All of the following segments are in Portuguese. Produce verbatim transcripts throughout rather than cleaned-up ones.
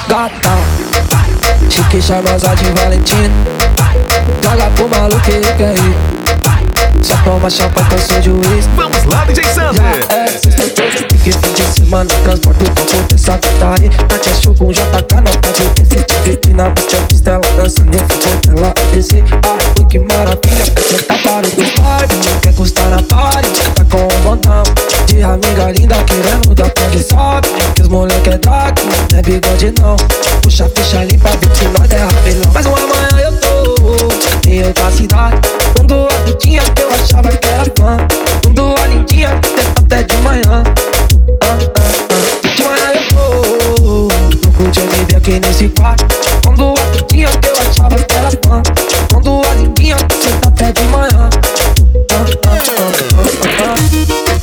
Gata, chique charmosa de Valentina. Joga pro maluco que ele quer ir. Só toma champanhe que eu sou juiz. Vamos lá, D J Sander. Já é sexta-feira, que fim de semana transporto pra poder sacutar. Na tia Chu com J K, não pode esquecer. Fique na pista, pistela, dançando e ficou ela descer. Ai, que maravilha, você tá para o pai. Não quer custar na party, tá com um montão de amiga linda querendo dar pão sobe. Que os moleque é daqui, não é bigode não. Puxa a ficha limpa, ver se nós é rapelão. Mas uma manhã eu tô em outra cidade. Quando a putinha que eu achava que era fã. Quando a lindinha que tem até de manhã. ah, ah, ah. De manhã eu tô não curte me ver aqui nesse quarto. Quando a putinha que eu achava que era fã. Quando a lindinha que tem até de manhã. ah, ah, ah, ah, ah, ah.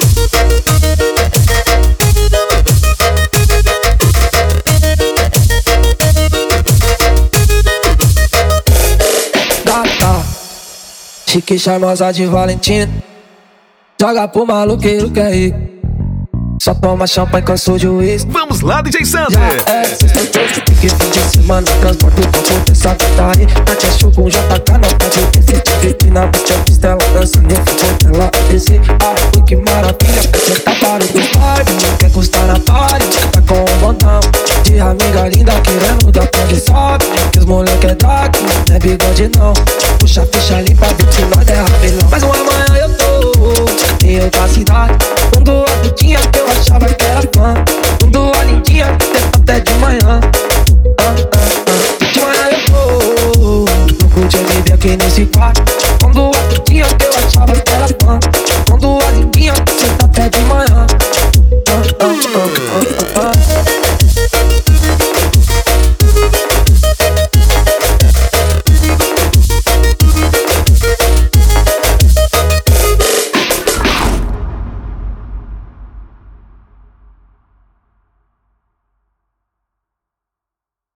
Chique charmosa de Valentina. Joga pro maluqueiro que é ir. Só toma champanhe que eu sou juiz. Vamos lá, D J Sander. Já é sexta-feira, que fim de semana transporto pra poder sacutar. Na tia Chu com J K, não pode esquecer. Fique na pista, pistela, dançando e ficou ela descer. Ai, que maravilha, você tá para o pai. Não quer custar na party, tá com um montão de amiga linda querendo dar pão sobe. Que os moleque é daqui, não é bigode não. Puxa a ficha limpa, ver se nós é rapelão. Mas uma manhã eu tô em outra cidade.